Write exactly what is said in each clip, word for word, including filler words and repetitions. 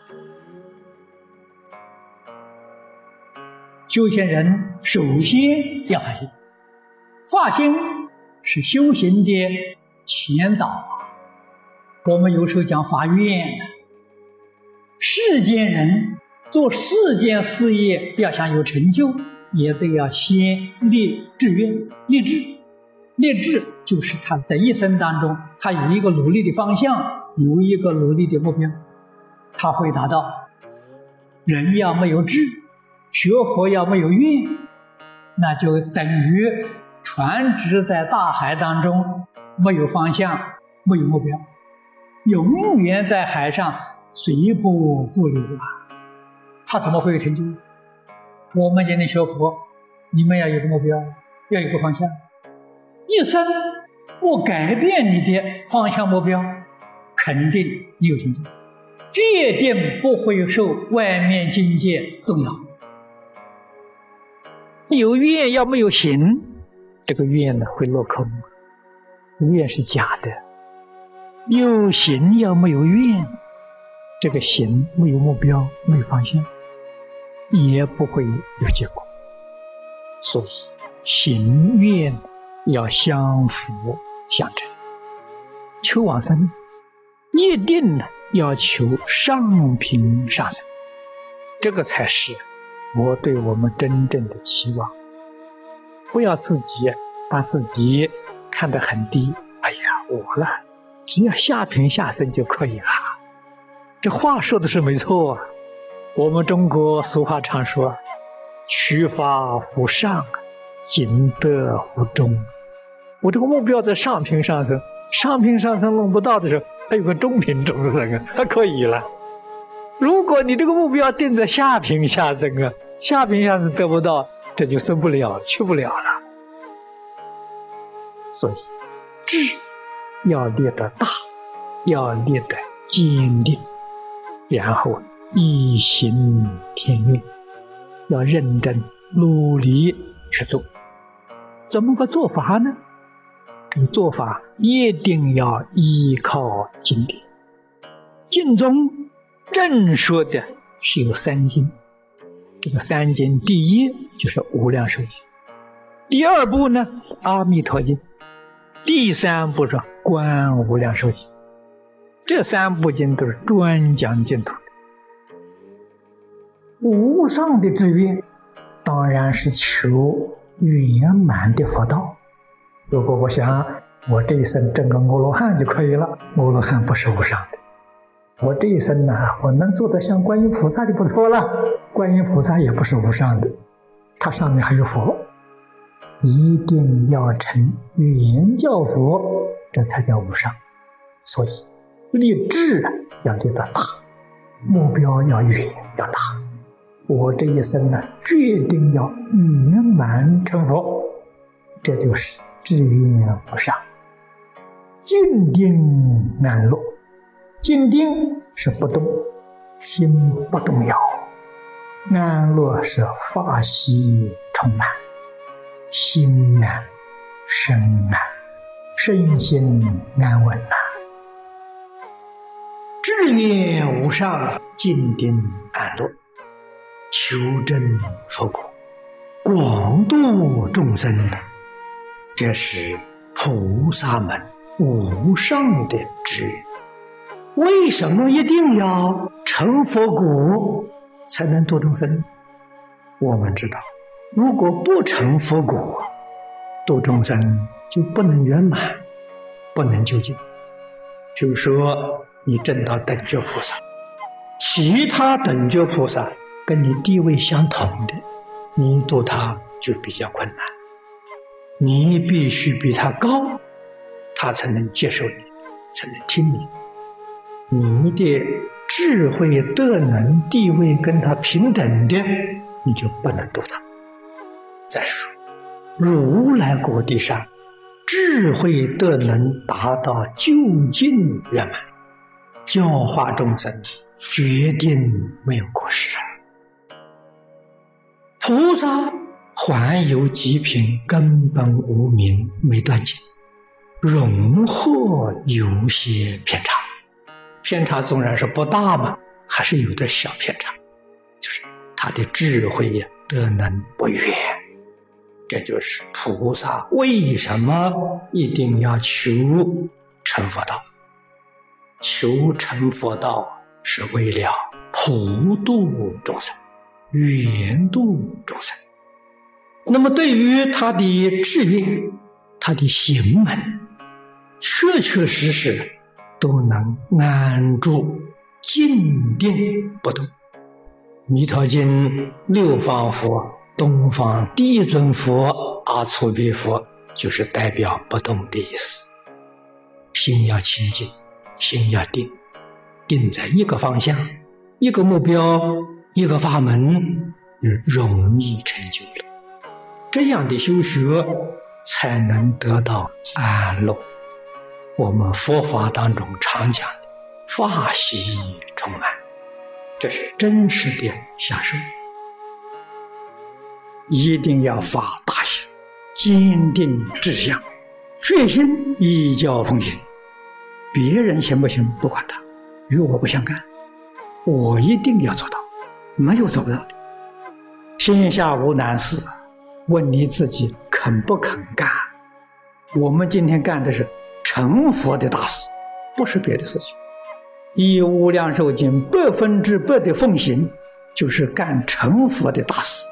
修行人首先要发心，发心是修行的前导。我们有时候讲发愿，世间人做世间事业要想有成就，也得要先立志愿。立志立志就是他在一生当中，他有一个努力的方向，有一个努力的目标，他会达到。人要没有志，学佛要没有愿，那就等于船只在大海当中，没有方向，没有目标，永远在海上随波逐流啊！他怎么会有成就？我们今天学佛，你们要有个目标，要有个方向，一生不改变你的方向目标，肯定你有成就，决定不会受外面境界动摇。有愿要没有行，这个愿呢会落空，愿是假的；有行要没有愿，这个行没有目标，没有方向，也不会有结果。所以行愿要相辅相成，求往生一定呢要求上品上人，这个才是我对我们真正的期望。不要自己把自己看得很低，哎呀，我了，只要下品下生就可以了。这话说的是没错啊。我们中国俗话常说，取法乎上，行得乎中。我这个目标在上品上生，上品上生弄不到的时候，还有个中品中生啊，还可以了。如果你这个目标定在下品下生啊，下品下生得不到，这就生不了，去不了了。所以志要立得大，要立得坚定，然后一心天愿，要认真努力去做。怎么个做法呢？这个做法一定要依靠经典。经中正说的是有三经，这个三经第一就是无量寿经，第二部呢阿弥陀经，第三部是观无量寿经。这三部经都是专讲净土的。无上的志愿当然是求圆满的佛道。如果我想我这一生证个阿罗汉就可以了，阿罗汉不是无上的。我这一生呢、啊，我能做得像观音菩萨就不错了。观音菩萨也不是无上的，它上面还有佛。一定要成圆教佛，这才叫无上。所以立志要立得大，目标要远要大。我这一生呢，决定要圆满成佛，这就是志愿无上。静定安乐，静定是不动，心不动摇；安乐是法喜充满，心安身安，身心安稳啊。志愿无上，静定安乐，求证佛果，广度众生，这是菩萨们无上的志愿。为什么一定要成佛果才能度众生？我们知道，如果不成佛果，度众生就不能圆满，不能究竟。比如说你证到等觉菩萨，其他等觉菩萨跟你地位相同的，你度他就比较困难，你必须比他高，他才能接受你，才能听你。你的智慧德能地位跟他平等的，你就不能度他。再说如来果地上智慧德能达到究竟圆满，教化众生决定没有过失。菩萨还有极品根本无明没断尽，容或有些偏差，偏差纵然是不大嘛， 还是有点小偏差，就是他的智慧呀德能不远。这就是菩萨为什么一定要求成佛道。求成佛道是为了普度众生，圆度众生。那么对于他的志愿，他的行门，确确实实都能安住静定不动。弥陀经六方佛，东方第一尊佛阿阇邡佛就是代表不动的意思。心要清净，心要定，定在一个方向，一个目标，一个法门，容易成就了。这样的修学才能得到安乐。我们佛法当中常讲的法喜充满，这是真实的享受。一定要发大心，坚定志向，决心依教奉行。别人行不行不管他，与我不相干，我一定要做到，没有做不到的。天下无难事，问你自己肯不肯干。我们今天干的是成佛的大事，不是别的事情。以无量寿经百分之百的奉行，就是干成佛的大事。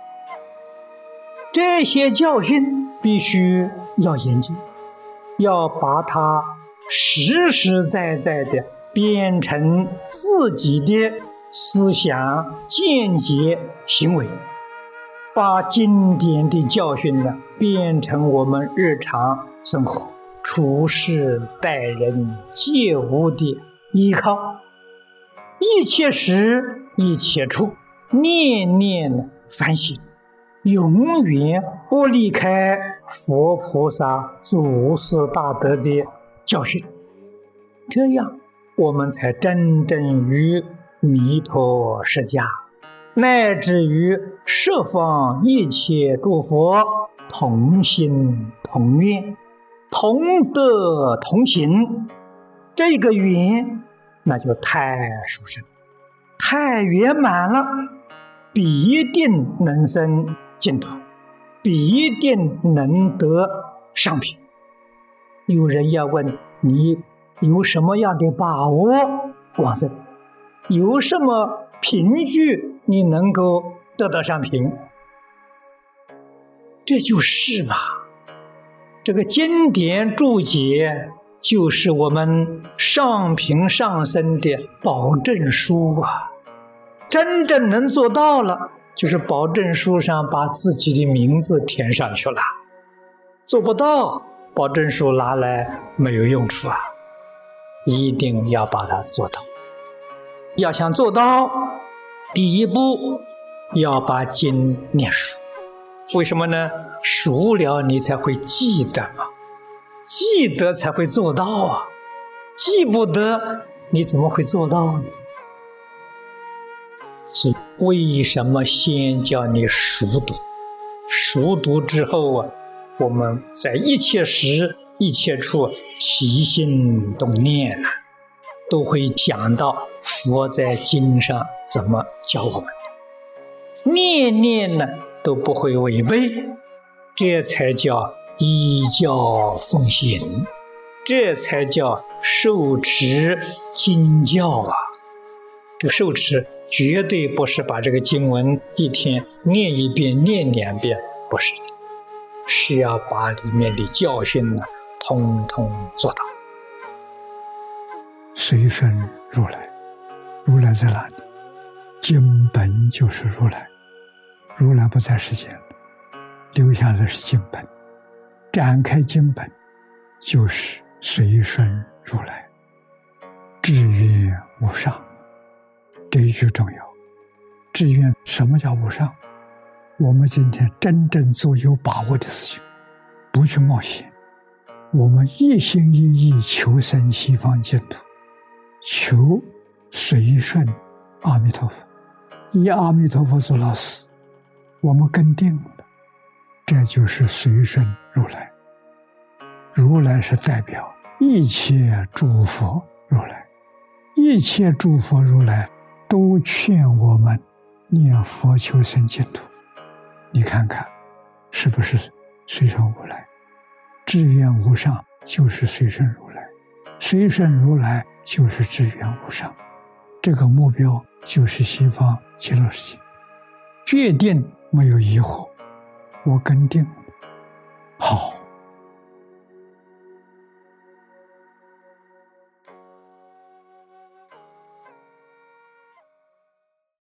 这些教训必须要严谨，要把它实实在在的变成自己的思想、见解、行为，把经典的教训呢变成我们日常生活处事待人接物的依靠。一切时一切处，念念反省，永远不离开佛菩萨祖师大德的教训，这样我们才真正与弥陀释迦乃至于十方一切诸佛同心同愿，同德同行。这个缘那就太殊胜，太圆满了，必定能生净土，必定能得上品。有人要问你有什么样的把握往生，有什么凭据你能够得到上品？这就是嘛，这个经典注解就是我们上品上生的保证书啊。真正能做到了，就是保证书上把自己的名字填上去了。做不到，保证书拿来没有用处啊，一定要把它做到。要想做到，第一步要把经念熟。为什么呢？熟了你才会记得嘛，记得才会做到啊，记不得你怎么会做到呢？是为什么先叫你熟读？熟读之后啊，我们在一切时一切处起心动念啊，都会讲到佛在经上怎么教我们的，念念呢都不会违背，这才叫依教奉行，这才叫受持经教啊。这个受持绝对不是把这个经文一天念一遍念两遍，不是的，是要把里面的教训呢通通做到。 随顺如来，如来在哪里？经本就是如来，如来不在世间了，留下来是经本，展开经本就是随顺如来，志愿无上。这一句重要。志愿什么叫无上？我们今天真正做有把握的事情，不去冒险，我们一心一意求生西方净土，求随顺阿弥陀佛，以阿弥陀佛做老师，我们跟定了，这就是随顺如来。如来是代表一切诸佛如来，一切诸佛如来都劝我们念佛求生净土。你看看，是不是随顺如来？志愿无上就是随顺如来，随顺如来就是志愿无上。这个目标就是西方极乐世界，决定没有疑惑。我跟定了，好。